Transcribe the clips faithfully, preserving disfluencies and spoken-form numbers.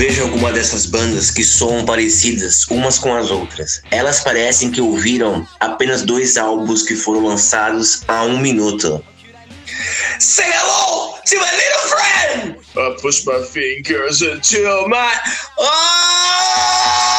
Veja alguma dessas bandas que soam parecidas umas com as outras. Elas parecem que ouviram apenas dois álbuns que foram lançados há um minuto. Say hello to my little friend! I push my fingers until my... Oh!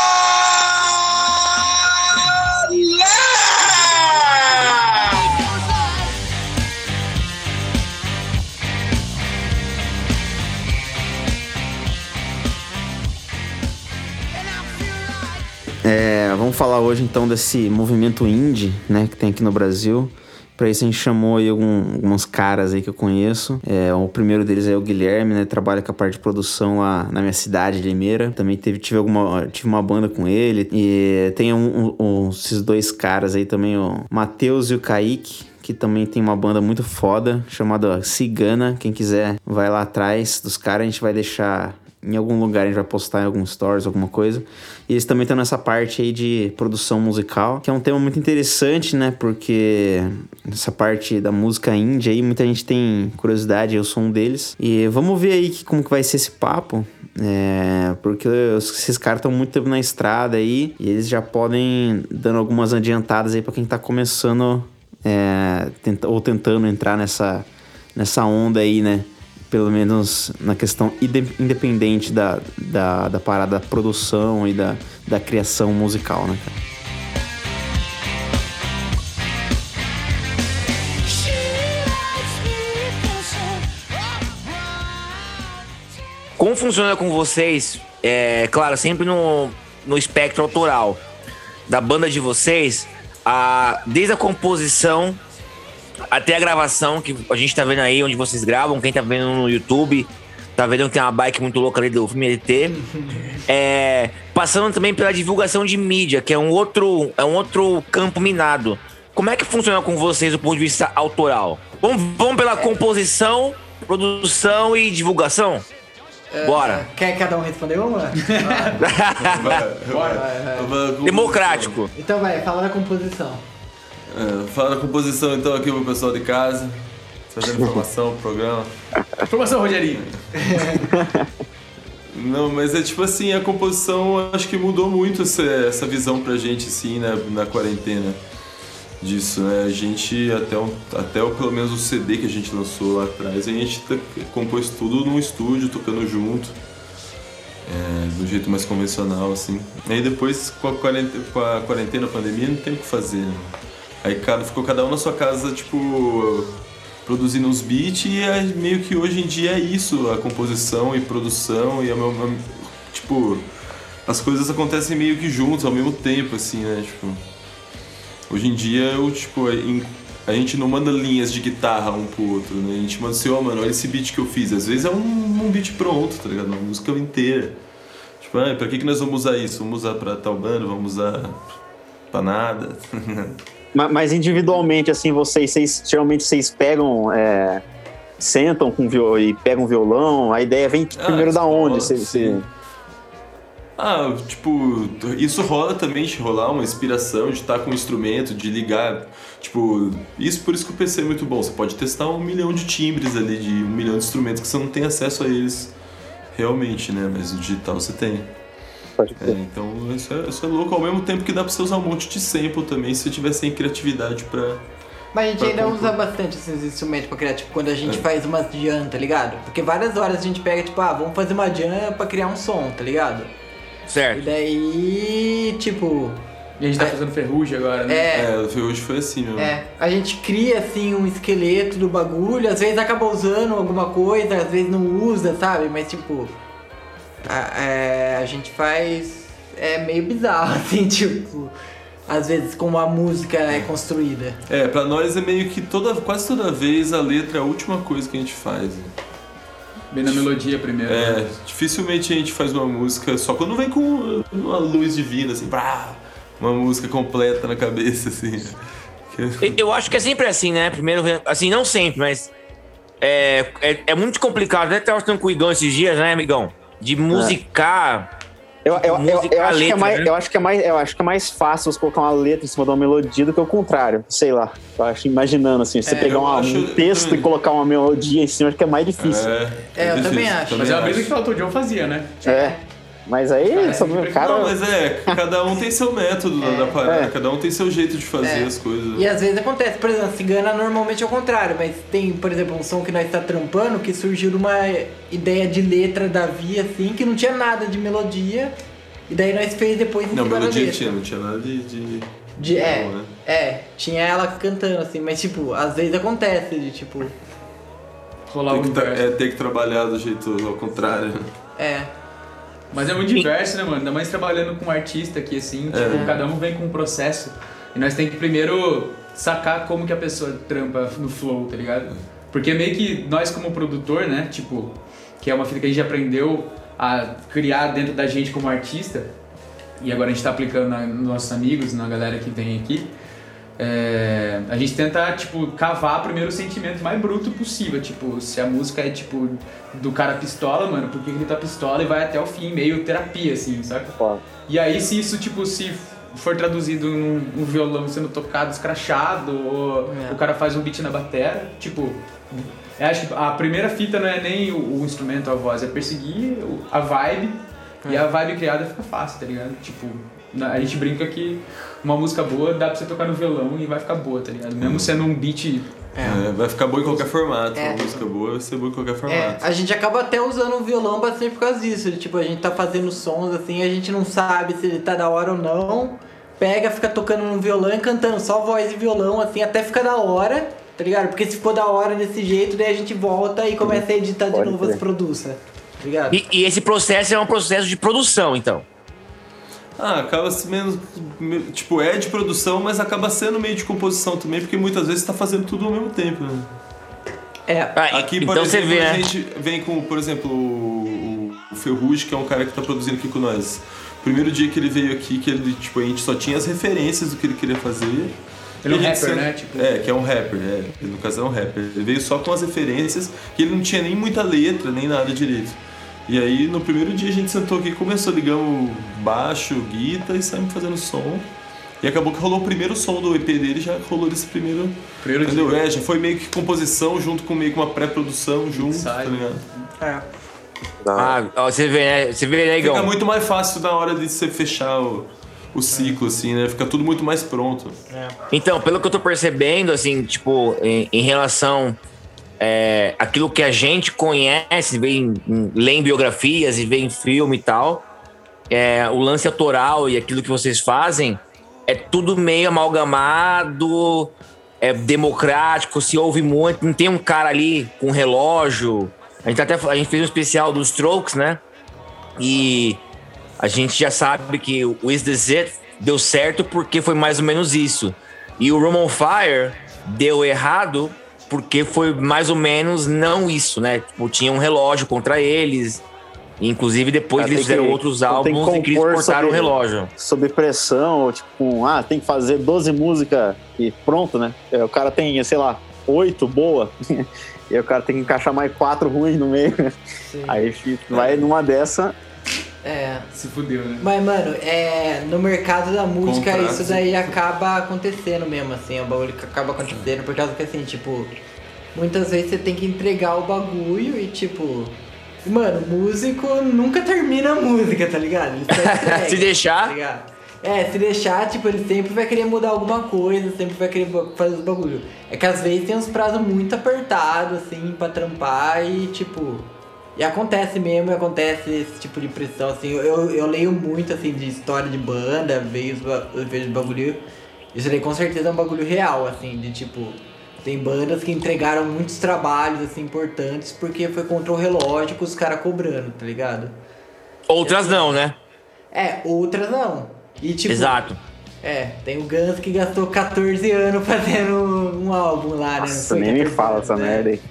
É, vamos falar hoje então desse movimento indie, né, que tem aqui no Brasil. Pra isso a gente chamou aí algum, alguns caras aí que eu conheço. É, o primeiro deles é o Guilherme, né, trabalha com a parte de produção lá na minha cidade, Limeira. Também teve, tive, alguma, tive uma banda com ele. E tem um, um, esses dois caras aí também, o Matheus e o Kaique, que também tem uma banda muito foda, chamada Cigana. Quem quiser vai lá atrás dos caras, a gente vai deixar... Em algum lugar a gente vai postar em algum stories, alguma coisa. E eles também estão nessa parte aí de produção musical, que é um tema muito interessante, né? Porque essa parte da música indie aí, muita gente tem curiosidade, eu sou um deles. E vamos ver aí que, como que vai ser esse papo. É, porque esses caras estão muito tempo na estrada aí, e eles já podem dando algumas adiantadas aí pra quem tá começando é, tenta, ou tentando entrar nessa, nessa onda aí, né? Pelo menos na questão independente da, da, da parada da produção e da, da criação musical, né, cara? Como funciona com vocês, é claro, sempre no, no espectro autoral da banda de vocês, a, desde a composição até a gravação, que a gente tá vendo aí onde vocês gravam, quem tá vendo no YouTube, tá vendo que tem uma bike muito louca ali do filme E T. É, passando também pela divulgação de mídia, que é um outro, é um outro campo minado. Como é que funciona com vocês do ponto de vista autoral? Vamos, vamos pela composição, produção e divulgação? Bora. Uh, quer cada um responder uma? Bora. Democrático. Então vai, fala da composição. É, fala da composição então aqui pro pessoal de casa, fazendo informação pro programa. Informação, Rogerinho. Não, mas é tipo assim, a composição acho que mudou muito essa, essa visão pra gente assim, né, na quarentena disso, né? A gente até, um, até o, pelo menos o C D que a gente lançou lá atrás, a gente tá, compôs tudo num estúdio, tocando junto. É, do jeito mais convencional, assim. Aí depois, com a quarentena, com a, quarentena, a pandemia, não tem o que fazer, né? Aí cada, ficou cada um na sua casa, tipo, produzindo uns beats, e é meio que hoje em dia é isso, a composição e produção, e a, a, tipo, as coisas acontecem meio que juntos, ao mesmo tempo, assim, né, tipo... Hoje em dia, eu, tipo, a gente não manda linhas de guitarra um pro outro, né, a gente manda assim, ó, oh, mano, olha esse beat que eu fiz, às vezes é um, um beat pronto, tá ligado, uma música inteira. Tipo, ah, pra que que nós vamos usar isso? Vamos usar pra tal banda, vamos usar pra nada... Mas individualmente, assim, vocês, vocês geralmente vocês pegam, é, sentam com viol, e pegam um violão, a ideia vem ah, primeiro da onde? Rola, você, você... Ah, tipo, isso rola também, de rolar uma inspiração, de estar com um instrumento, de ligar, tipo, isso por isso que o P C é muito bom, você pode testar um milhão de timbres ali, de um milhão de instrumentos que você não tem acesso a eles realmente, né, mas o digital você tem. É, então isso é, isso é louco, ao mesmo tempo que dá pra você usar um monte de sample também, se você tiver sem criatividade pra... Mas a gente ainda compor. Usa bastante esses instrumentos pra criar, tipo, quando a gente é. faz uma jam, tá ligado? Porque várias horas a gente pega, tipo, ah, vamos fazer uma jam pra criar um som, tá ligado? Certo. E daí, tipo... E a gente tá é, fazendo ferrugem agora, né? É, é, o ferrugem foi assim, meu. É, a gente cria, assim, um esqueleto do bagulho, às vezes acaba usando alguma coisa, às vezes não usa, sabe? Mas, tipo... A, é, a gente faz... É meio bizarro, assim, tipo... Às vezes como a música é construída. É, pra nós é meio que toda, quase toda vez a letra é a última coisa que a gente faz. Bem na melodia primeiro. É, né? dificilmente a gente faz uma música só quando vem com uma luz divina, assim, pá, uma música completa na cabeça, assim. Eu acho que é sempre assim, né? Primeiro, assim, não sempre, mas... É, é, é muito complicado, né? Tava falando com o Igão esses dias, né, amigão? De musicar... Eu, eu, eu, música eu, acho letra, que é mais, né? eu, acho que é mais, eu acho que é mais fácil você colocar uma letra em cima de uma melodia do que o contrário. Sei lá. Eu acho, imaginando assim, você É, pegar eu uma, acho- um texto e colocar uma melodia em cima, acho que é mais difícil. É, É, eu difícil, também acho. Mas é a mesma acho. que o Elton John fazia, né? É. Mas aí, Cara, só, é cara, Não, mas é, cada um tem seu método da- da parada, É. cada um tem seu jeito de fazer É. as coisas. E às vezes acontece, por exemplo, cigana normalmente é o contrário, mas tem, por exemplo, um som que nós está trampando que surgiu de uma ideia de letra da Via, assim, que não tinha nada de melodia, e daí nós fez depois em Não, cima da melodia letra. tinha, não tinha nada de... de... De, é, Não, né? é, tinha ela cantando, assim, mas tipo, às vezes acontece de tipo, Rolar Tem o que, tra- universo. é, tem que trabalhar do jeito ao contrário. é, Mas é muito diverso, né, mano? Ainda mais trabalhando com um artista aqui, assim, tipo, É. cada um vem com um processo. E nós temos que primeiro sacar como que a pessoa trampa no flow, tá ligado? Porque meio que nós como produtor, né, tipo, que é uma fita que a gente aprendeu a criar dentro da gente como artista, e agora a gente tá aplicando na, nos nossos amigos, na galera que vem aqui, é, a gente tenta, tipo, cavar primeiro o sentimento mais bruto possível. Tipo, se a música é, tipo, do cara pistola, mano, por que ele tá pistola? E vai até o fim, meio terapia, assim, saca? Foda. E aí, se isso, tipo, se for traduzido num um violão sendo tocado escrachado, ou É. o cara faz um beat na batera, tipo... Eu acho que a primeira fita não é nem o, o instrumento, a voz, é perseguir o- a vibe, e a vibe criada fica fácil, tá ligado? Tipo, na- a gente brinca que uma música boa dá pra você tocar no violão e vai ficar boa, tá ligado? Mesmo sendo um beat... É, vai ficar boa em qualquer formato. É. Uma música boa vai ser boa em qualquer é, formato. a gente acaba até usando o violão bastante por causa disso, de, tipo, a gente tá fazendo sons assim, a gente não sabe se ele tá da hora ou não, pega, fica tocando no violão e cantando só voz e violão, assim, até fica da hora, tá ligado? Porque se ficou da hora desse jeito, daí a gente volta e começa a editar de Pode novo crer. as produções, tá ligado? E, e esse processo é um processo de produção, então. Ah, acaba sendo menos. me- Tipo, é de produção, mas acaba sendo meio de composição também, porque muitas vezes você tá fazendo tudo ao mesmo tempo, né? É, Ah, Aqui, então por você exemplo, vê, a né? gente vem com, por exemplo, o, o Ferrugem, que é um cara que tá produzindo aqui com nós. Primeiro dia que ele veio aqui, que ele, tipo, a gente só tinha as referências do que ele queria fazer. Ele é E um a gente rapper, sempre- né? Tipo- É, que é um rapper, é. Ele, no caso é um rapper. Ele veio só com as referências, que ele não tinha nem muita letra, nem nada direito. E aí, no primeiro dia, a gente sentou aqui e começou, ligamos baixo, guitarra e saímos fazendo som. E acabou que rolou o primeiro som do E P dele, já rolou esse primeiro... Primeiro entendeu? dia. É, já foi meio que composição junto com meio que uma pré-produção junto, tá Ensaio. ligado? é. Ah, ó, você vê, né? Você vê, né, Fica Igão? muito mais fácil na hora de você fechar o, o ciclo, assim, né? Fica tudo muito mais pronto. Então, pelo que eu tô percebendo, assim, tipo, em, em relação é, aquilo que a gente conhece, vê em, em, lê em biografias e vê em filme e tal, é, o lance autoral e aquilo que vocês fazem é tudo meio amalgamado, é democrático, se ouve muito, não tem um cara ali com relógio. A gente até a gente fez um especial dos Strokes, né? E a gente já sabe que o Is This It deu certo porque foi mais ou menos isso. E o Room on Fire deu errado porque foi mais ou menos não isso, né? Tipo, tinha um relógio contra eles. Inclusive, depois Ah, eles tem fizeram que- outros tem que álbuns em que eles compor cortaram o sobre- relógio. Sob pressão, ou tipo, um, ah, tem que fazer doze músicas e pronto, né? É, o cara tem, sei lá, oito boa, e aí o cara tem que encaixar mais quatro ruins no meio. Sim. Aí fi- vai numa dessa. É. Se fudeu, né? Mas, mano, é, no mercado da música Contratos isso daí acaba acontecendo mesmo, assim, é um bagulho que acaba acontecendo, por causa que, assim, tipo, muitas vezes você tem que entregar o bagulho e, tipo, mano, músico nunca termina a música, tá ligado? Ele só entrega, Se deixar. tá ligado? É, se deixar, tipo, ele sempre vai querer mudar alguma coisa, sempre vai querer ba- fazer os bagulho. É que às vezes tem uns prazos muito apertados, assim, pra trampar e, tipo... E acontece mesmo, acontece esse tipo de pressão, assim, eu, eu leio muito, assim, de história de banda, vejo, os ba- eu vejo bagulho, isso daí com certeza é um bagulho real, assim, de tipo, tem bandas que entregaram muitos trabalhos, assim, importantes, porque foi contra o relógio com os caras cobrando, tá ligado? Outras não, né? É, outras não, e tipo... Exato. É, tem o Guns que gastou catorze anos fazendo um álbum lá, né? Não Nossa, foi nem me catorze fala anos, essa né? merda aí.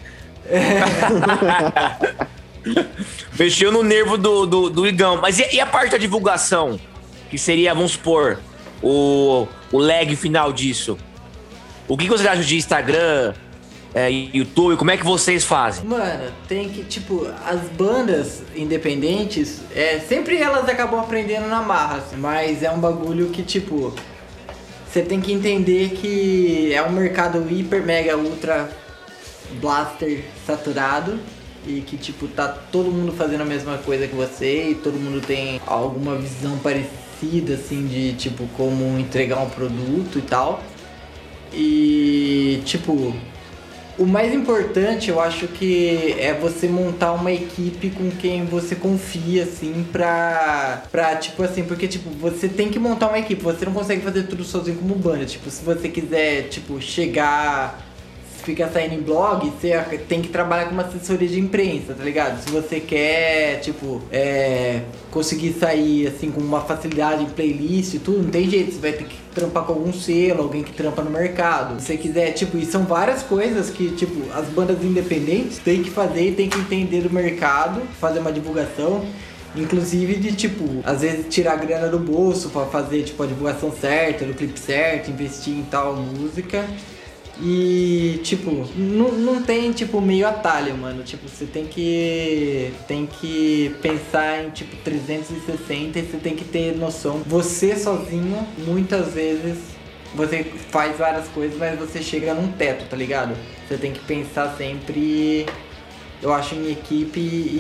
Mexeu no nervo do, do, do Igão. Mas e, e a parte da divulgação? Que seria, vamos supor, o, o lag final disso? O que você acha de Instagram, é, YouTube? Como é que vocês fazem? Mano, tem que, tipo, as bandas independentes, é, sempre elas acabam aprendendo na marra, assim, mas é um bagulho que, tipo, você tem que entender que é um mercado hiper, mega, ultra blaster saturado e que, tipo, tá todo mundo fazendo a mesma coisa que você e todo mundo tem alguma visão parecida, assim, de, tipo, como entregar um produto e tal. E, tipo, o mais importante, eu acho que é você montar uma equipe com quem você confia, assim, pra, pra, tipo assim, porque, tipo, você tem que montar uma equipe, você não consegue fazer tudo sozinho como banda, tipo, se você quiser, tipo, chegar, ficar saindo em blog, você tem que trabalhar com uma assessoria de imprensa, tá ligado? Se você quer, tipo, é, conseguir sair, assim, com uma facilidade em playlist e tudo, não tem jeito, você vai ter que trampar com algum selo, alguém que trampa no mercado. Se você quiser, tipo, e são várias coisas que, tipo, as bandas independentes têm que fazer e têm que entender do mercado, fazer uma divulgação. Inclusive de, tipo, às vezes tirar a grana do bolso pra fazer, tipo, a divulgação certa, do clipe certo, investir em tal música. E, tipo, não, não tem, tipo, meio atalho, mano. Tipo, você tem que tem que pensar em, tipo, trezentos e sessenta e você tem que ter noção. Você sozinho, muitas vezes, você faz várias coisas, mas você chega num teto, tá ligado? Você tem que pensar sempre, eu acho, em equipe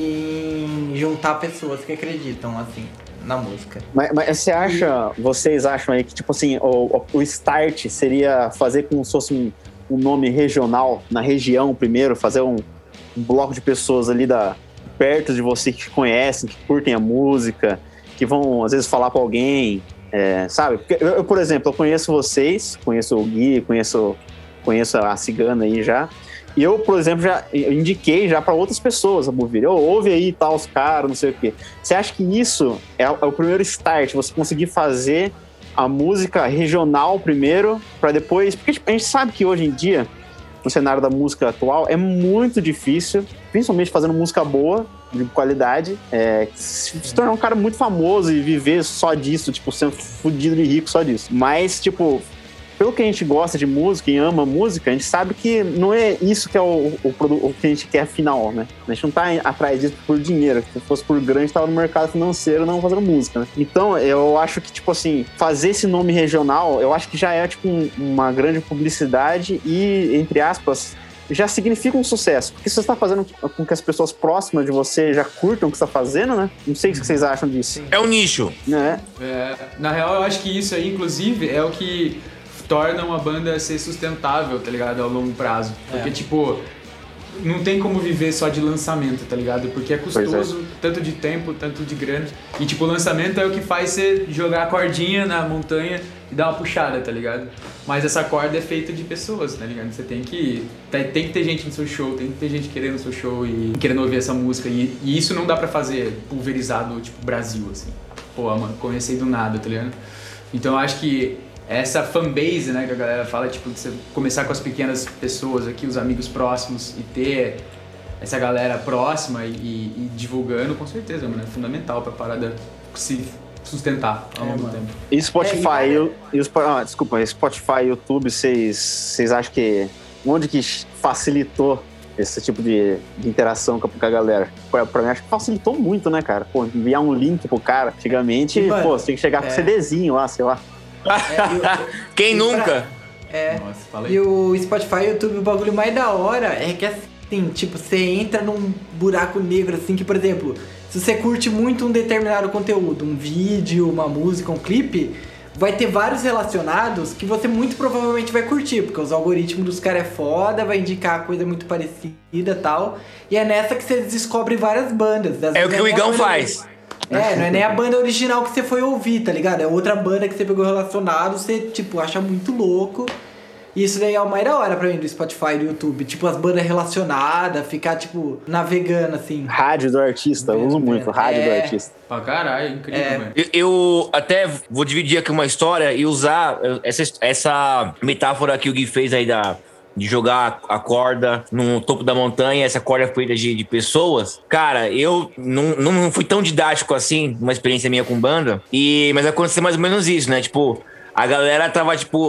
e em juntar pessoas que acreditam, assim, na música. Mas, mas você acha, vocês acham aí que, tipo assim, o, o start seria fazer como se fosse um, um nome regional, na região primeiro, fazer um, um bloco de pessoas ali da, perto de você que conhecem, que curtem a música, que vão, às vezes, falar pra alguém, é, sabe? Porque eu, eu, por exemplo, eu conheço vocês, conheço o Gui, conheço, conheço a Cigana aí já, e eu, por exemplo, já indiquei já para outras pessoas a ouvir. Ouve aí tal, os caras, não sei o quê. Você acha que isso é, é o primeiro start? Você conseguir fazer a música regional primeiro, para depois... Porque tipo, a gente sabe que hoje em dia, no cenário da música atual, é muito difícil, principalmente fazendo música boa, de qualidade, é, se, se tornar um cara muito famoso e viver só disso, tipo, sendo fudido de rico só disso. Mas, tipo... Pelo que a gente gosta de música e ama música, a gente sabe que não é isso que é o, o, o que a gente quer final, né? A gente não tá atrás disso por dinheiro. Se fosse por grande, tava no mercado financeiro, não fazendo música, né? Então, eu acho que, tipo assim, fazer esse nome regional, eu acho que já é, tipo, um, uma grande publicidade e, entre aspas, já significa um sucesso. Porque se você está fazendo com que as pessoas próximas de você já curtam o que você está fazendo, né? Não sei o que vocês acham disso. É um nicho. É. É, na real, eu acho que isso aí, inclusive, é o que torna uma banda ser sustentável, tá ligado? Ao longo prazo. Porque, é. tipo, não tem como viver só de lançamento, tá ligado? Porque é custoso, é. tanto de tempo, tanto de grana. E, tipo, o lançamento é o que faz você jogar a cordinha na montanha e dar uma puxada, tá ligado? Mas essa corda é feita de pessoas, tá ligado? Você tem que... Tem que ter gente no seu show, tem que ter gente querendo o seu show e querendo ouvir essa música. E, e isso não dá pra fazer pulverizado, tipo, Brasil, assim. Pô, mano, comecei do nada, tá ligado? Então, eu acho que essa fanbase, né, que a galera fala, tipo, de você começar com as pequenas pessoas aqui, os amigos próximos, e ter essa galera próxima e, e, e divulgando, com certeza, mano, é fundamental pra parada se sustentar ao longo do tempo. E Spotify, é, e, e os, ah, desculpa, Spotify e YouTube, vocês acham que, onde que facilitou esse tipo de, de interação com a, com a galera? Pra, pra mim, acho que facilitou muito, né, cara? Pô, enviar um link pro cara, antigamente, e, pô, você tem que chegar com é. CDzinho lá, sei lá. É, eu, Quem eu, nunca? Pra, é, Nossa, fala aí. E o Spotify e o YouTube, o bagulho mais da hora é que assim, tipo, você entra num buraco negro, assim, que, por exemplo, se você curte muito um determinado conteúdo, um vídeo, uma música, um clipe, vai ter vários relacionados que você muito provavelmente vai curtir, porque os algoritmos dos caras é foda, vai indicar coisa muito parecida e tal, e é nessa que você descobre várias bandas. É o que o Igão faz. É, não é nem a banda original que você foi ouvir, tá ligado? É outra banda que você pegou relacionado, você, tipo, acha muito louco. E isso daí é o mais da hora pra mim do Spotify e do YouTube. Tipo, as bandas relacionadas, ficar, tipo, navegando, assim. Rádio do artista, eu uso muito, rádio é. do artista. Pra caralho, incrível, é. mano. Eu, eu até vou dividir aqui uma história e usar essa, essa metáfora que o Gui fez aí da... de jogar a corda no topo da montanha, essa corda feita de, de pessoas. Cara, eu não, não fui tão didático assim, uma experiência minha com banda, e, mas aconteceu mais ou menos isso, né? Tipo, a galera tava, tipo,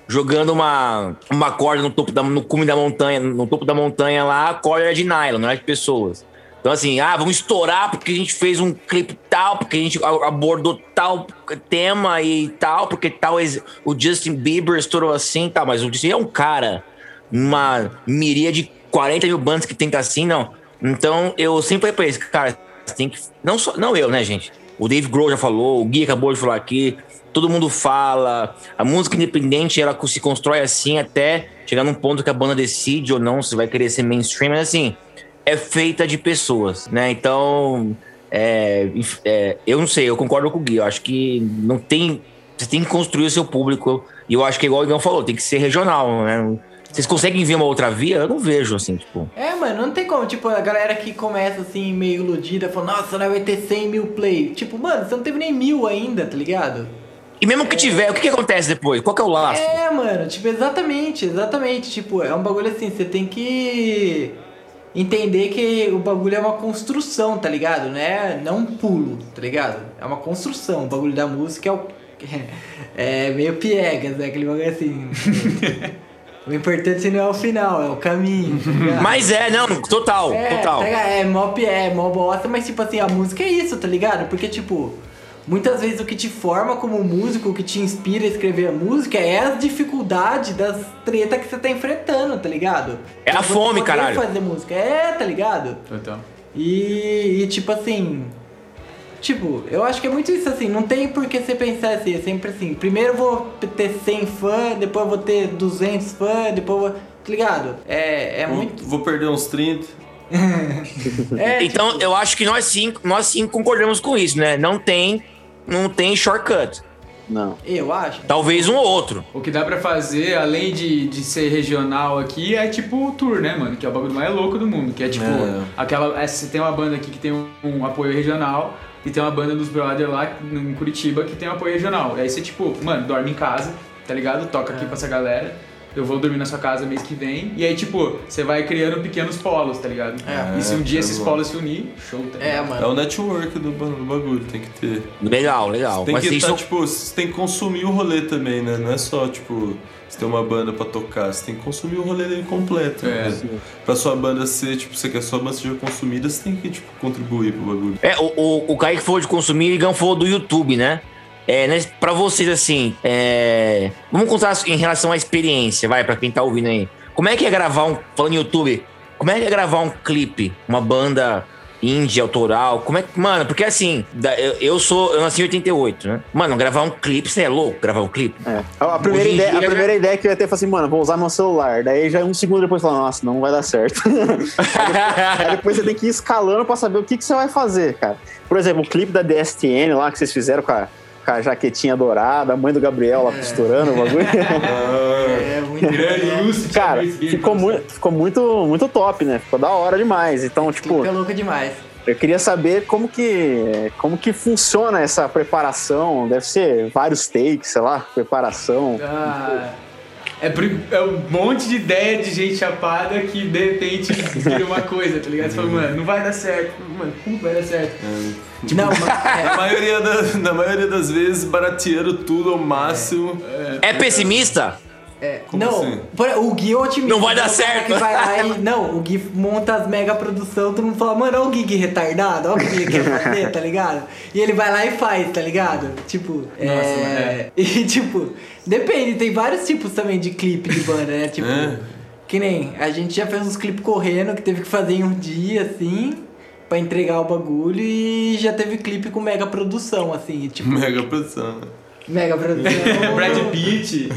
jogando uma, uma corda no topo da, no cume da montanha, no topo da montanha lá, a corda era de nylon, não era de pessoas. Então assim, ah, vamos estourar porque a gente fez um clipe tal, porque a gente abordou tal tema e tal, porque tal, o Justin Bieber estourou assim e tal, mas o Justin é um cara, uma miríade de quarenta mil bandas que tenta assim, não. Então eu sempre falei pra eles, cara, tem que, não, só, não eu, né, gente? O Dave Grohl já falou, o Gui acabou de falar aqui, todo mundo fala, a música independente ela se constrói assim até chegar num ponto que a banda decide ou não se vai querer ser mainstream, mas assim, é feita de pessoas, né? Então, é, é, eu não sei, eu concordo com o Gui, eu acho que não tem, você tem que construir o seu público, e eu acho que igual o Igão falou, tem que ser regional, né? Vocês conseguem ver uma outra via? Eu não vejo, assim, tipo... É, mano, não tem como, tipo, a galera que começa, assim, meio iludida, fala, nossa, vai ter cem mil play. Tipo, mano, você não teve nem mil ainda, tá ligado? E mesmo que é... tiver, o que, que acontece depois? Qual que é o laço? É, mano, tipo, exatamente, exatamente. Tipo, é um bagulho assim, você tem que entender que o bagulho é uma construção, tá ligado? Não é não um pulo, tá ligado? É uma construção. O bagulho da música é o... É meio piegas, né? Aquele bagulho assim... O importante não é o final, é o caminho, tá ligado? Mas é, não, total, é, total. Tá é, mó, é mó bosta, mas tipo assim, a música é isso, tá ligado? Porque tipo, muitas vezes o que te forma como músico, o que te inspira a escrever a música é as dificuldades das tretas que você tá enfrentando, tá ligado? É a fome, caralho. Fazer música, é, tá ligado? Então. E, e tipo assim... Tipo, eu acho que é muito isso assim, não tem por que você pensar assim, é sempre assim, primeiro eu vou ter cem fãs, depois eu vou ter duzentos fãs, depois eu vou, tá ligado? É, é vou, muito... Vou perder uns trinta. é, então, tipo... eu acho que nós sim, nós sim concordamos com isso, né? Não tem, não tem shortcut. Não. Eu acho. Talvez um ou outro. O que dá pra fazer, além de, de ser regional aqui, é tipo o tour, né, mano? Que é o bagulho mais louco do mundo. Que é tipo, é. aquela. É, você tem uma banda aqui que tem um, um apoio regional e tem uma banda dos brothers lá em Curitiba que tem um apoio regional. Aí você, tipo, mano, dorme em casa, tá ligado? Toca aqui pra essa galera. Eu vou dormir na sua casa mês que vem. E aí, tipo, você vai criando pequenos polos, tá ligado? É, e se um dia é esses bom. polos se unir, show, tá ligado? É, mano. É o network do, do bagulho, tem que ter. Legal, legal. Você tem Mas que isso... tá, tipo, você tem que consumir o rolê também, né? Não é só, tipo, você tem uma banda pra tocar, você tem que consumir o rolê dele completo. É. Né? Pra sua banda ser, tipo, você quer que a sua banda seja consumida, você tem que, tipo, contribuir pro bagulho. É, o, o, o Kaique falou de consumir e o Igão falou do YouTube, né? É, né, pra vocês, assim, é... vamos contar em relação à experiência, vai, pra quem tá ouvindo aí. Como é que é gravar um... Falando em YouTube, como é que é gravar um clipe? Uma banda indie, autoral? Como é que... Mano, porque assim, eu, eu sou... Eu nasci em oitenta e oito, né? Mano, gravar um clipe, você é louco? Gravar um clipe? É. A primeira, ideia, a primeira já... ideia que eu ia ter foi assim, mano, vou usar meu celular. Daí já um segundo depois falar, nossa, não vai dar certo. aí, depois, aí depois você tem que ir escalando pra saber o que, que você vai fazer, cara. Por exemplo, o clipe da D S T N lá que vocês fizeram com a... com a jaquetinha dourada, a mãe do Gabriel lá costurando o bagulho. É, muito grande. Cara, ficou, muito, ficou muito, muito top, né? Ficou da hora demais. Então, tipo... Fica louco demais. Eu queria saber como que, como que funciona essa preparação. Deve ser vários takes, sei lá, preparação. Ah... É, é um monte de ideia de gente chapada que de repente vira uma coisa, tá ligado? Você fala, mano, não vai dar certo. Mano, como vai dar certo? É. Tipo, não, mas, é. na, maioria da, na maioria das vezes, barateando tudo ao máximo. É, é pessimista? É, Como não, assim? o Gui é otimista. Não vai dar certo. Vai lá e, não, o Gui monta as mega produção, todo mundo fala, mano, olha o Gui que retardado, olha o que ele quer fazer, tá ligado? E ele vai lá e faz, tá ligado? Tipo, Nossa, é... E tipo, depende, tem vários tipos também de clipe de banda, né? Tipo, É. que nem, a gente já fez uns clipes correndo que teve que fazer em um dia, assim, pra entregar o bagulho, e já teve clipe com mega produção, assim, tipo... Mega produção. Mega produção. Brad Pitt.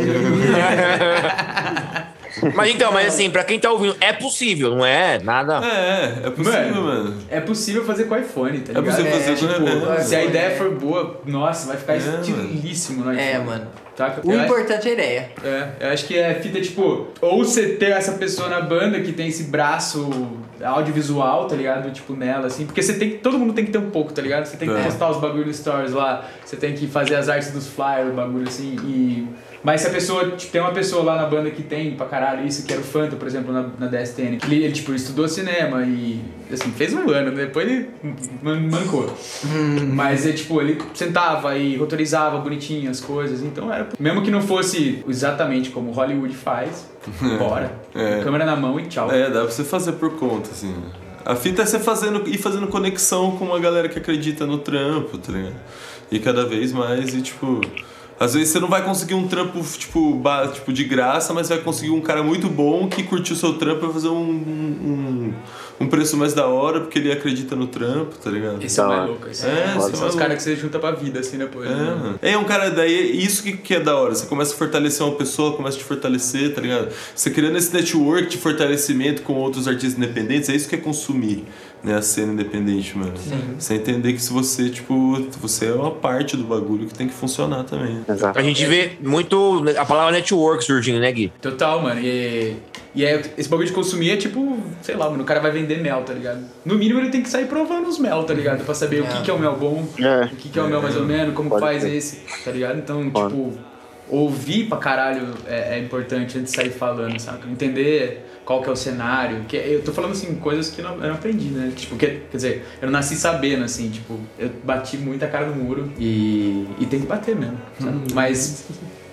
Mas então, mas assim, pra quem tá ouvindo, é possível, não é nada... É, é possível, Mano, mano. É possível fazer com iPhone, tá É ligado? possível fazer tipo, com iPhone. se a É. ideia for boa, nossa, vai ficar É, estilíssimo no iPhone. É, mano. Tá? O Eu acho- importante é a ideia. É, eu acho que é fita, tipo, ou você ter essa pessoa na banda que tem esse braço audiovisual, tá ligado? Tipo, nela, assim, porque você tem que, todo mundo tem que ter um pouco, tá ligado? Você tem que É. postar os bagulho no stories lá, você tem que fazer as artes dos flyers, o bagulho assim, e... Mas se a pessoa, tipo, tem uma pessoa lá na banda que tem pra caralho caralho isso, que era o Fanta, por exemplo, na, na D S T N. Ele, ele, tipo, estudou cinema e, assim, fez um ano, depois ele man- mancou. Mas, é, tipo, ele sentava e roteirizava bonitinho as coisas, então era... Mesmo que não fosse exatamente como Hollywood faz, bora. É. Câmera na mão e tchau. É, dá pra você fazer por conta, assim. A fita é você fazendo, ir fazendo conexão com uma galera que acredita no trampo, tá ligado? E cada vez mais, e tipo... Às vezes você não vai conseguir um trampo, tipo, ba- tipo de graça, mas vai conseguir um cara muito bom que curtiu o seu trampo e vai fazer um, um, um preço mais da hora, porque ele acredita no trampo, tá ligado? Esse é o mais louco. Esse É, é, esse é são mais os caras que você junta pra vida, assim, depois. né? É, é um cara daí, isso que, que é da hora. Você começa a fortalecer uma pessoa, começa a te fortalecer, tá ligado? Você criando esse network de fortalecimento com outros artistas independentes, é isso que é consumir, né, a cena independente, mano. Sim. Você entender que se você, tipo, você é uma parte do bagulho que tem que funcionar também. Exato. A gente vê muito a palavra network surgindo, né, Gui? Total, mano. E, e é, esse bagulho de consumir é tipo, sei lá, mano, o cara vai vender mel, tá ligado? No mínimo ele tem que sair provando os mel, tá ligado? Pra saber o que, que é o mel bom, É. o que, que é o mel mais ou menos, como Pode faz ser. esse, tá ligado? Então, Pode. tipo, ouvir pra caralho é, é importante antes de sair falando, saca? Entender qual que é o cenário. Que eu tô falando, assim, coisas que eu não, eu não aprendi, né? Tipo, que, quer dizer, eu não nasci sabendo, assim, tipo, eu bati muita cara no muro e, e tem que bater mesmo, sabe? Mas...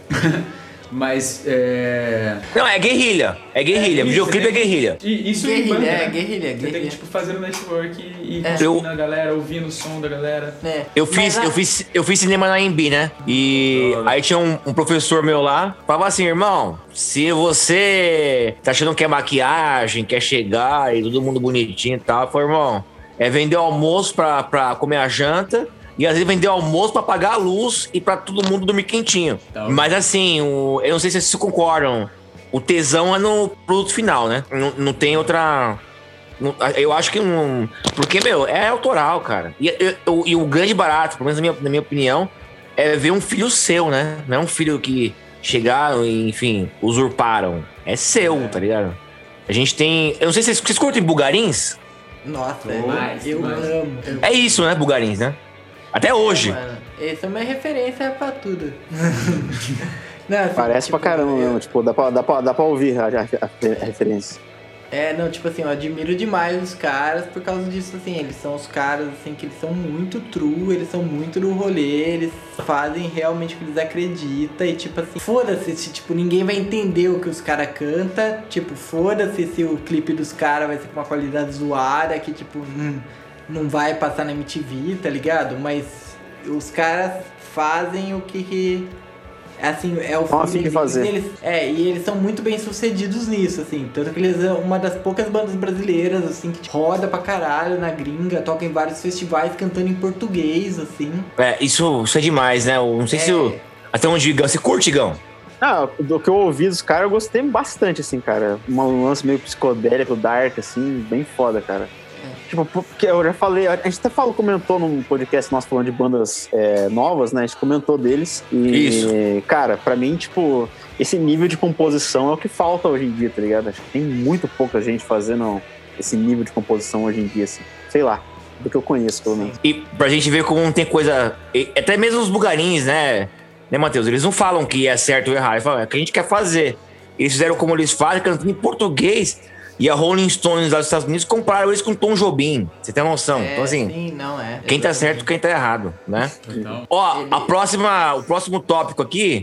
Mas, é... Não, é guerrilha. É guerrilha. É, Videoclipe é guerrilha. E isso Guerrilha, em banda, é, né? guerrilha, Você tem que, guerrilha. tipo, fazer o network e É. consumindo Eu- a galera, ouvindo o som da galera. É. Eu fiz, Mas a- eu, fiz, eu fiz cinema na Embi, né? E aí tinha um, um professor meu lá, falava assim, irmão, se você tá achando que é maquiagem, quer chegar e todo mundo bonitinho e tal, eu falei, irmão, é vender almoço pra, pra comer a janta e às vezes vender almoço pra pagar a luz e pra todo mundo dormir quentinho. Tá. Mas assim, o, eu não sei se vocês concordam, o tesão é no produto final, né? Não, não tem outra... não- Eu acho que não... Porque, meu, é autoral, cara. E, e- o- e o grande barato, pelo menos na minha, na minha opinião, é ver um filho seu, né? Não é um filho que chegaram e, enfim, usurparam. É seu, tá ligado? A gente tem... Eu não sei se vocês, vocês curtem bugarins? Nossa, é, Demais, eu demais. amo. Eu É isso, né, bugarins, né? Até hoje. Mano, essa é uma referência pra tudo. Não, assim, Parece tipo, pra caramba eu- mesmo, tipo, dá pra, dá pra, dá pra ouvir a, a- a referência. É, não, tipo assim, eu admiro demais os caras por causa disso, assim, eles são os caras, assim, que eles são muito true, eles são muito no rolê, eles fazem realmente o que eles acreditam e, tipo assim, foda-se se, tipo, ninguém vai entender o que os caras cantam, tipo, foda-se se o clipe dos caras vai ser com uma qualidade zoada, que, tipo, hum, não vai passar na M T V, tá ligado? Mas os caras fazem o que... que assim, é o Ó, tem que fazer. deles. É, e eles são muito bem sucedidos nisso, assim. Tanto que eles são uma das poucas bandas brasileiras, assim, que roda pra caralho na gringa, toca em vários festivais cantando em português, assim. É, isso, isso é demais, né? Eu não sei É. se... o- Até onde, Igão? Você curte, Igão? Ah, do que eu ouvi dos caras, eu gostei bastante, assim, cara. Um lance meio psicodélico, dark, assim, bem foda, cara. Tipo, porque eu já falei, a gente até falou, comentou num podcast nosso falando de bandas é, novas, né? A gente comentou deles. E, Isso. cara, pra mim, tipo, esse nível de composição é o que falta hoje em dia, tá ligado? Acho que tem muito pouca gente fazendo esse nível de composição hoje em dia, assim. Sei lá, do que eu conheço, pelo menos. E pra gente ver como tem coisa... e até mesmo os bugarins, né? Né, Matheus? Eles não falam que é certo ou errado. Eles falam, é o que a gente quer fazer. Eles fizeram como eles fazem, cantando em português. E a Rolling Stones lá dos Estados Unidos compraram eles com Tom Jobim. Você tem noção? É, Então, assim, sim, não é. quem tá certo, quem tá errado, né? Então, Ó, a próxima, o próximo tópico aqui,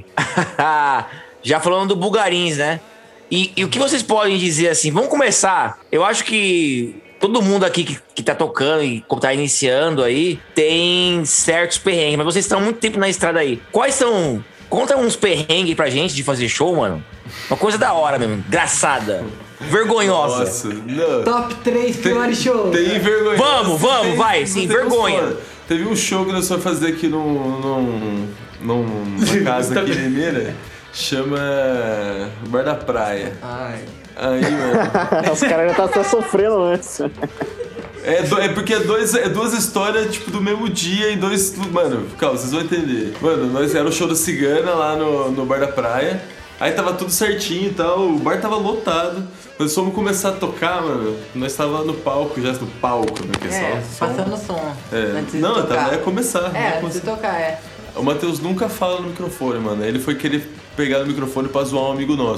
já falando do bugarins, né? E, e o que vocês podem dizer assim? Vamos começar. Eu acho que todo mundo aqui que, que tá tocando e tá iniciando aí tem certos perrengues, mas vocês estão há muito tempo na estrada aí. Quais são? Conta uns perrengues pra gente de fazer show, mano. Uma coisa da hora mesmo, engraçada, vergonhosa. Nossa, não. Top três piores shows. Tem vergonha. Vamos, vamos, Tem- vai, não sim, tem vergonha. noção. Teve um show que nós fomos fazer aqui num, num, num, numa casa aqui em Limeira, chama Bar da Praia. Ai. Aí, mano, Os caras já estavam até sofrendo antes. é, do- é porque é, dois, é duas histórias, tipo, do mesmo dia em dois... Mano, calma, vocês vão entender. Mano, nós era o show da Cigana lá no, no Bar da Praia, aí tava tudo certinho e tal, o bar tava lotado. Nós fomos começar a tocar, mano, nós tava no palco, já no palco, né, que é É, só... só- passando som. É. Antes de Não, tocar. tava, é começar. É, né, antes começar. de tocar, é. O Matheus nunca fala no microfone, mano. Ele foi querer pegar no microfone pra zoar um amigo nosso.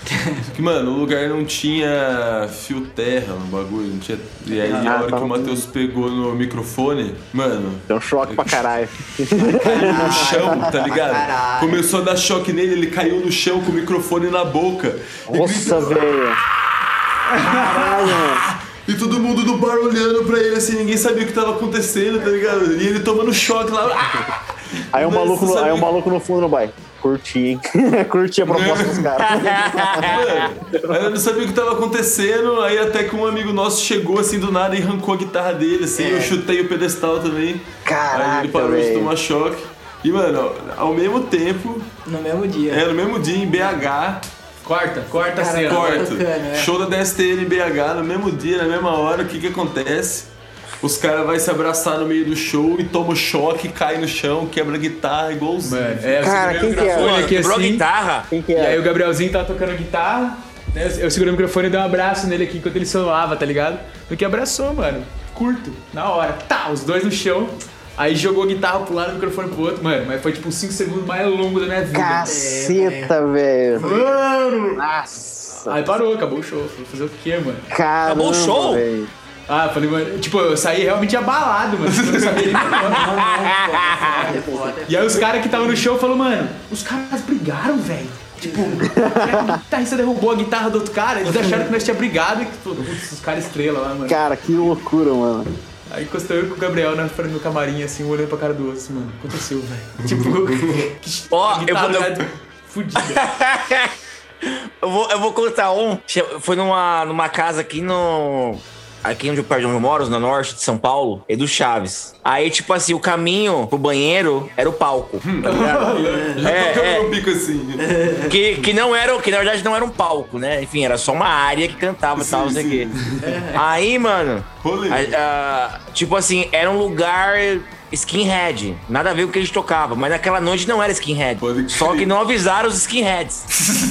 Que, mano, o lugar não tinha fio terra no bagulho, não tinha... E aí, Ah, a hora tá. que o Matheus pegou no microfone, mano, Deu um choque pra caralho. no chão, tá ligado? Caralho. Começou a dar choque nele, ele caiu no chão com o microfone na boca. E Nossa, velho. Caralho, mano. E todo mundo do bar olhando pra ele assim, ninguém sabia o que tava acontecendo, tá ligado? E ele tomando choque lá. Aí o Mas maluco, você no, aí sabia o maluco no fundo no bairro. Curti, hein? Curti a proposta dos caras. Mano, aí eu não sabia o que tava acontecendo, aí até que um amigo nosso chegou assim do nada e arrancou a guitarra dele, assim, eu chutei o pedestal também. Caraca, aí ele parou de velho. tomar choque. E, mano, ao mesmo tempo, No mesmo dia. é, no mesmo dia em B H, Quarta, quarta Cara, cena. corta. quarto, tocando, é. show da D S T N em B H, no mesmo dia, na mesma hora, o que que acontece? Os caras vão se abraçar no meio do show e tomam choque, cai no chão, quebra a guitarra igualzinho. Mano, é, eu Cara, segurei o quem que é? microfone Mano, aqui quebrou a assim, guitarra. Quem que e aí é? o Gabrielzinho tava tocando guitarra, né, eu segurei o microfone e dei um abraço nele aqui enquanto ele solava, tá ligado? Porque abraçou, mano, curto, na hora, tá, os dois no chão, aí jogou a guitarra pro lado e o microfone pro outro, mano, mas foi tipo os cinco segundos mais longos da minha vida. Caceta, velho. Mano! Nossa. Aí parou, acabou o show, falei, fazer o quê, mano? Caramba, Acabou o show? velho. Ah, falei, mano, tipo, eu saí realmente abalado, mano, tipo, eu não sabia nem meu nome. Foda, foda. E aí os caras que estavam no show falaram, mano, os caras brigaram, velho. Tipo, o guitarrista derrubou a guitarra do outro cara, eles acharam que nós tínhamos brigado e que, pô, putz, os caras estrela lá, mano. Cara, que loucura, mano. Aí encostou eu com o Gabriel na frente do camarim, assim, um olhando pra cara do outro, assim, mano, aconteceu, velho. Tipo, Ó, a guitarra eu vou- já fudida. Eu vou, eu vou contar um. Che- Foi numa, numa casa aqui no. Aqui onde eu, perto de onde eu moro, no norte de São Paulo, é do Chaves. Aí, tipo assim, o caminho pro banheiro era o palco. Tá ligado? Já É, tocando é. no pico assim. que, que não era, que na verdade não era um palco, né? Enfim, era só uma área que cantava e tal, não sei o quê. Aí, mano, Rolê. a- a- tipo assim, era um lugar skinhead. Nada a ver com o que a gente tocava, mas naquela noite não era skinhead. Pode crer. Só que não avisaram os skinheads.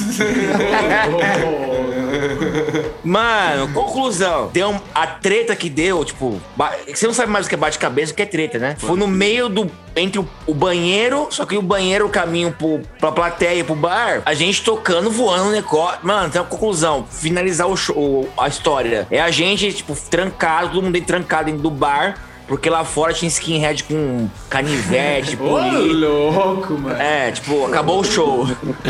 Mano, conclusão. Deu um- a treta que deu, tipo, ba- você não sabe mais o que é bate-cabeça, o que é treta, né? Foi no meio do. Entre o, o banheiro, só que o banheiro, o caminho pro, pra plateia e pro bar, a gente tocando, voando no negócio. Mano, então, conclusão, finalizar o show, a história. É a gente, tipo, trancado, todo mundo dentro trancado dentro do bar, porque lá fora tinha skinhead com canivete, Ô, polícia. louco, mano. É, tipo, acabou o show.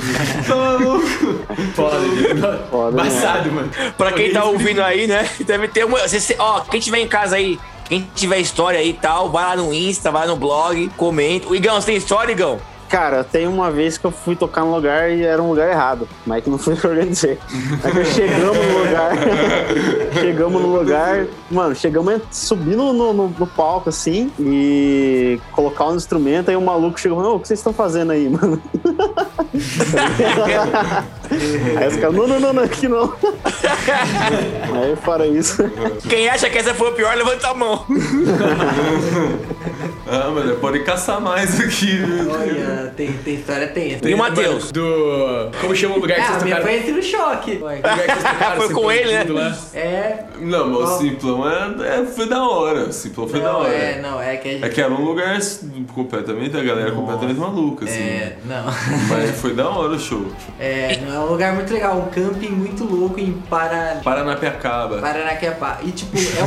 Foda, gente. Foda, Embaçado, mano. Pra quem tá ouvindo aí, né? Deve ter uma. cê- cê- Ó, quem tiver em casa aí, quem tiver história aí e tal, vai lá no Insta, vai no blog, comenta. O Igão, você tem história, Igão? Cara, tem uma vez que eu fui tocar num lugar e era um lugar errado, mas que não foi o que eu organizei. Aí que chegamos no lugar, chegamos no lugar, mano, chegamos a subir no, no, no- no palco assim e colocar um instrumento, aí o maluco chegou e falou, ô, o que vocês estão fazendo aí, mano? Aí os caras, não, não, não, não, aqui não. Aí fora isso. Quem acha que essa foi a pior, levanta a mão. Ah, mano, pode caçar mais aqui, viu? Olha, tem, tem história tensa. E o Matheus? Do... Como chama o lugar que Ah, vocês a minha tocaram? foi esse no choque. O lugar que vocês tocaram, Foi assim, com ele, né? tudo lá? É. Não, mas o Qual? Simplão é, é- foi da hora. O Simplão foi da Não, hora. é, não, é que a gente. É que era um lugar completamente, a galera completamente maluca, assim. É, não. Mas foi da hora o show. É, não, é um lugar muito legal, um camping muito louco em Para... Paranapiacaba. Paranapiacaba. E tipo, é um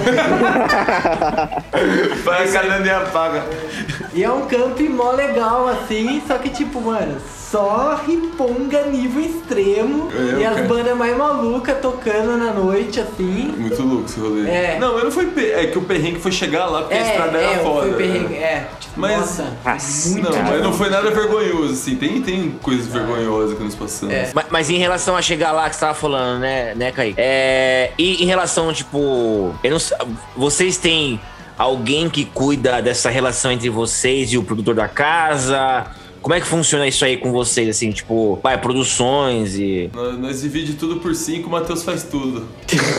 Vai cada dia apaga. E é um camping mó legal, assim, só que tipo, mano, só riponga nível extremo. É, e as cara. bandas mais malucas tocando na noite, assim. Muito louco esse rolê. É. Não, mas não foi. pe- É que o perrengue foi chegar lá porque É, a estrada é, era foda. foi né? perrengue, é. Tipo, Mas- nossa, Nossa, muito Não, mas não bom. foi nada vergonhoso, assim. Tem, tem coisas vergonhosas que nós passamos. É. Mas, mas em relação a chegar lá que você tava falando, né, né, Kaique? É, e em relação, tipo, eu não sei, vocês têm alguém que cuida dessa relação entre vocês e o produtor da casa? Como é que funciona isso aí com vocês, assim, tipo, vai, produções e... Nós, nós dividimos tudo por cinco, o Matheus faz tudo.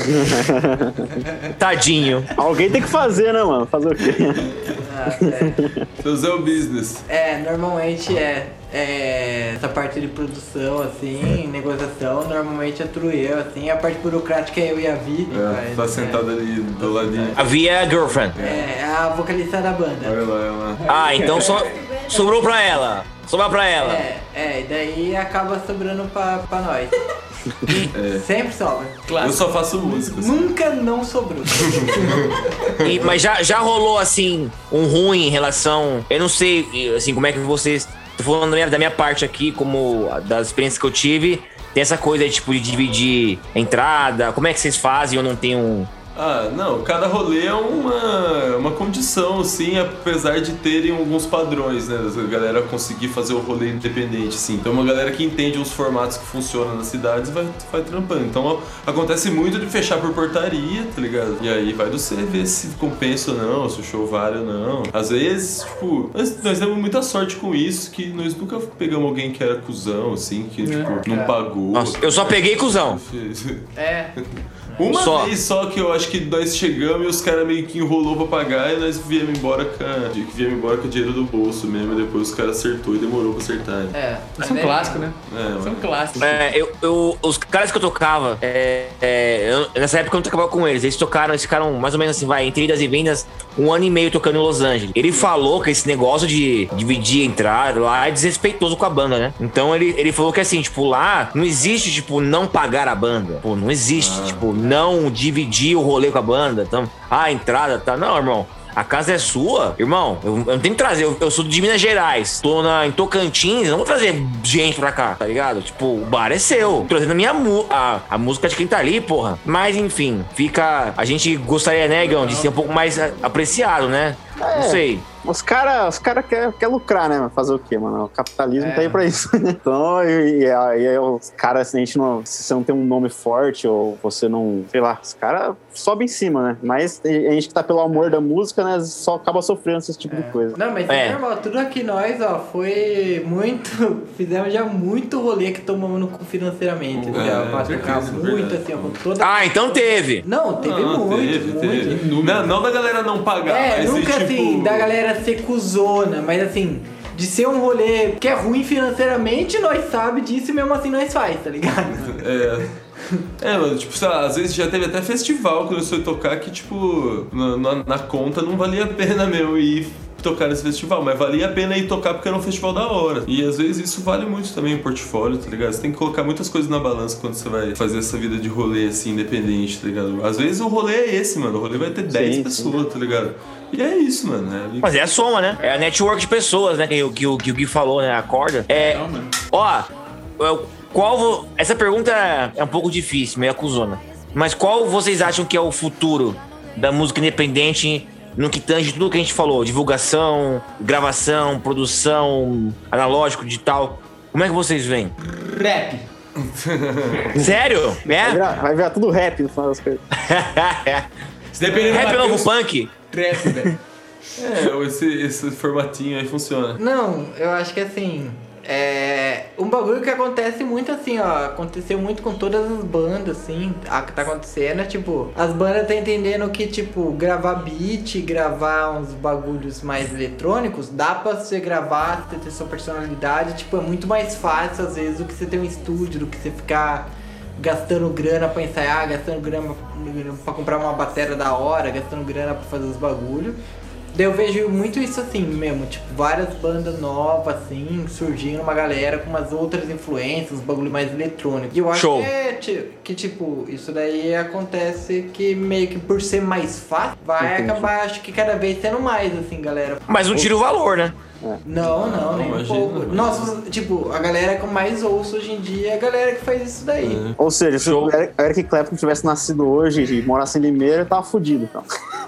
Tadinho. Alguém tem que fazer, né, mano? Fazer o quê? Ah, é. Matheus é o business. É, normalmente é, é essa parte de produção, assim, negociação, normalmente é tudo eu, assim, a parte burocrática é eu e a Vi. É, tá sentado ali do ladinho. Havia girlfriend. É, é a vocalista da banda. Olha lá, olha lá. Ah, então só sobrou pra ela. sobra pra ela. É, é, e daí acaba sobrando pra, pra nós. É. Sempre sobra. Eu só faço músicas. Nunca não sobrou. E, mas já, já rolou, assim, um ruim em relação... Eu não sei, assim, como é que vocês... Tô falando da minha, da minha parte aqui, como das experiências que eu tive. Tem essa coisa aí, tipo, de dividir entrada. Como é que vocês fazem? Eu não tenho um... Ah, não, cada rolê é uma, uma condição, assim, apesar de terem alguns padrões, né? Da galera conseguir fazer o rolê independente, assim. Então, uma galera que entende os formatos que funcionam nas cidades vai, vai trampando. Então, acontece muito de fechar por portaria, tá ligado? E aí vai do você ver se compensa ou não, se o show vale ou não. Às vezes, tipo, nós, nós temos muita sorte com isso, que nós nunca pegamos alguém que era cuzão, assim, que, tipo, não pagou. Nossa, eu só peguei cuzão. É. Uma Só. vez só que eu acho que nós chegamos e os caras meio que enrolou pra pagar e nós viemos embora com, a, que viemos embora com o dinheiro do bolso mesmo. E depois os caras acertou e demorou pra acertar. Né? É. Isso é um clássico, né? É, Isso é um clássico. É, eu, eu, os caras que eu tocava, é, é, eu- nessa época eu não tocava com eles. Eles tocaram, eles ficaram mais ou menos assim, vai, entre idas e vindas, um ano e meio tocando em Los Angeles. Ele falou que esse negócio de dividir entrada lá é desrespeitoso com a banda, né? Então ele, ele falou que assim, tipo, lá não existe, tipo, não pagar a banda. Pô, não existe, tipo, não dividir o rolê com a banda. Então, ah, a entrada tá. Não, irmão. A casa é sua, irmão. Eu, eu não tenho que trazer. Eu, eu sou de Minas Gerais. Tô na, em Tocantins. Eu não vou trazer gente pra cá, tá ligado? Tipo, o bar é seu. Tô trazendo a minha mu- a, a música de quem tá ali, porra. Mas enfim, fica. A gente gostaria, né, Gão, de ser um pouco mais a- apreciado, né? É. Não sei. Os caras os cara querem quer lucrar, né? Fazer o quê, mano? O capitalismo É. tá aí pra isso. Então, e, e aí aí os caras, se a gente não. Se você não tem um nome forte ou você não. Sei lá, os caras sobem em cima, né? Mas a gente que tá pelo amor da música, né? Só acaba sofrendo esse tipo de coisa. Não, mas É. é normal. Tudo aqui nós, ó, foi muito... Fizemos já muito rolê que tomamos no cu financeiramente. É, já, pra certeza, tocar muito, verdade. assim, ó, com toda... Ah, então teve. Não, teve Não, muito, teve, muito. teve. Não, não da galera não pagar, É, mas nunca tipo... assim, da galera ser cuzona, mas assim, de ser um rolê que é ruim financeiramente, nós sabe disso e mesmo assim nós faz, tá ligado? É. É, mano, tipo, sei lá, às vezes já teve até festival quando eu fui tocar que, tipo, na, na, na conta não valia a pena mesmo ir tocar nesse festival, mas valia a pena ir tocar porque era um festival da hora. E às vezes isso vale muito também o portfólio, tá ligado? Você tem que colocar muitas coisas na balança quando você vai fazer essa vida de rolê, assim, independente, tá ligado? Às vezes o rolê é esse, mano, o rolê vai ter dez sim. pessoas, tá ligado? E é isso, mano. É... Mas é a soma, né? É a network de pessoas, né? Que, o- que, o- que o Gui falou, né? A corda. É. Não, mano. Ó, eu- qual. vo- Essa pergunta é um pouco difícil, meio acusona. Mas qual vocês acham que é o futuro da música independente no que tange tudo que a gente falou? Divulgação, gravação, produção, analógico, digital. Como é que vocês veem? Rap. Sério? Vai É? virar, vai virar tudo rap no final das coisas. Se depender do Rap é novo Matheus, punk? Trap, velho. É, esse, esse formatinho aí funciona. Não, eu acho que assim, é um bagulho que acontece muito assim, ó, aconteceu muito com todas as bandas, assim, a que tá acontecendo é tipo, as bandas tá entendendo que, tipo, gravar beat, gravar uns bagulhos mais eletrônicos, dá pra você gravar, você ter sua personalidade, tipo, é muito mais fácil às vezes do que você ter um estúdio, do que você ficar gastando grana pra ensaiar, gastando grana pra comprar uma bateria da hora, gastando grana pra fazer os bagulhos. Daí eu vejo muito isso assim mesmo, tipo, várias bandas novas, assim, surgindo uma galera com umas outras influências, uns bagulho mais eletrônicos. E eu acho Show. que, é, ti- que, tipo, isso daí acontece que meio que por ser mais fácil, vai Entendi. acabar, acho que cada vez sendo mais, assim, galera. Mas não tira o valor, né? Não, não, nem um imagina, pouco. imagina. Nossa, tipo, a galera que eu mais ouço hoje em dia é a galera que faz isso daí. Ou seja, se Show. o Eric Eric Clapton tivesse nascido hoje e morasse em Limeira, ele tava fudido, então.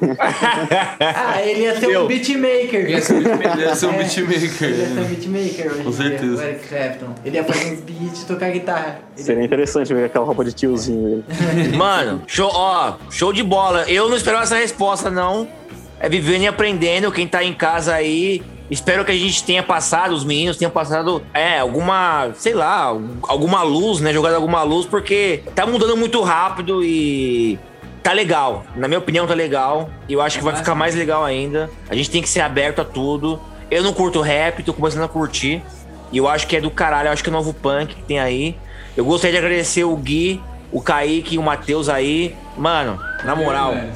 Ah, ele ia ser Meu. um beatmaker. Ia ser muito melhor. Ele ia ser um É, beatmaker. Ele ia ser um né? beatmaker hoje Com em dia, certeza. o Eric Clapton. Ele ia fazer uns beats e tocar guitarra. Ele- Seria interessante ver aquela roupa de tiozinho dele. Mano, show, ó, show de bola. Eu não esperava essa resposta, não. É vivendo e aprendendo. Quem tá em casa aí, espero que a gente tenha passado, os meninos tenham passado, é, alguma, sei lá, alguma luz, né? Jogado alguma luz, porque tá mudando muito rápido e tá legal. Na minha opinião, tá legal. E eu acho que vai ficar mais legal ainda. A gente tem que ser aberto a tudo. Eu não curto rap, tô começando a curtir. E eu acho que é do caralho, eu acho que é o novo punk que tem aí. Eu gostaria de agradecer o Gui, o Kaique e o Matheus aí. Mano, na moral, Velho.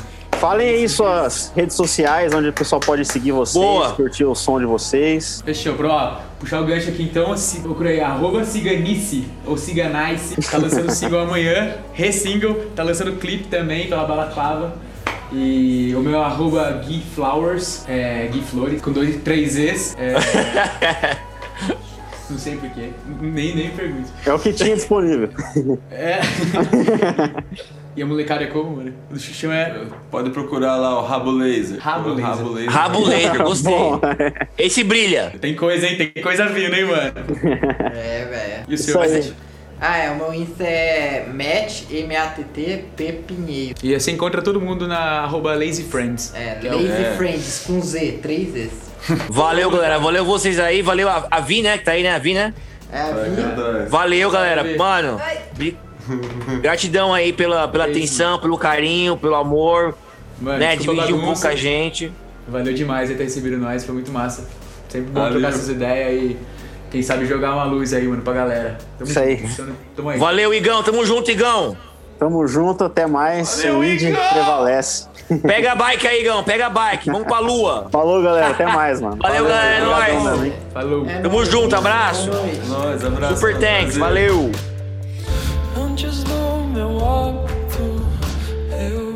Falem aí suas redes sociais, onde o pessoal pode seguir vocês, Boa. curtir o som de vocês. Fechou, pro, ó, puxar o gancho aqui então, se, procura aí, arroba Ciganice, ou Ciganice, tá lançando single amanhã, re-single, tá lançando clipe também pela Balaclava. E o meu é arroba Gui Flowers, é, Gui Flores, com dois, três Es. É, não sei porquê, nem, nem pergunto. É o que tinha disponível. É. E a molecada é como, mano? O do Xuxão é... Pode procurar lá o Rabo Laser. Rabo Laser. Rabo Laser. Rabo Laser, gostei. Bom, Esse brilha. Tem coisa, hein? Tem coisa vindo, hein, mano? É, velho. E o Isso seu? aí. Mas- Ah, é, o meu Insta é Matt, M A T T, P Pinheiro. E você encontra todo mundo na arroba Lazy Friends. É, que é o- Lazy É. Friends, com Z, três Zs. Valeu, galera. Valeu vocês aí. Valeu a, a Vi, né? Que tá aí, né? A Vi, né? É a Vai minha. atrás. Valeu, galera. Valeu. Mano, bri- gratidão aí pela, pela É isso. atenção, pelo carinho, pelo amor, Mano, né? desculpa a Dividir um pouco bagunça. com a gente. Valeu demais aí ter recebido nós, foi muito massa. Sempre bom Valeu. trocar essas ideias e quem sabe jogar uma luz aí, mano, pra galera. Tamo Isso aí. junto. Tamo aí. Valeu, Igão. Tamo junto, Igão. Tamo junto, até mais. Valeu, o Indie Igor! prevalece. Pega a bike aí, Igão. Pega a bike. Vamos pra lua. Falou, galera, até mais, mano. Valeu, galera. É obrigadão nóis. mesmo, hein? Falou. É Tamo nóis, junto, abraço. boa noite. Nós, abraço. Super thanks. prazer. Valeu. Antes do meu óbito, eu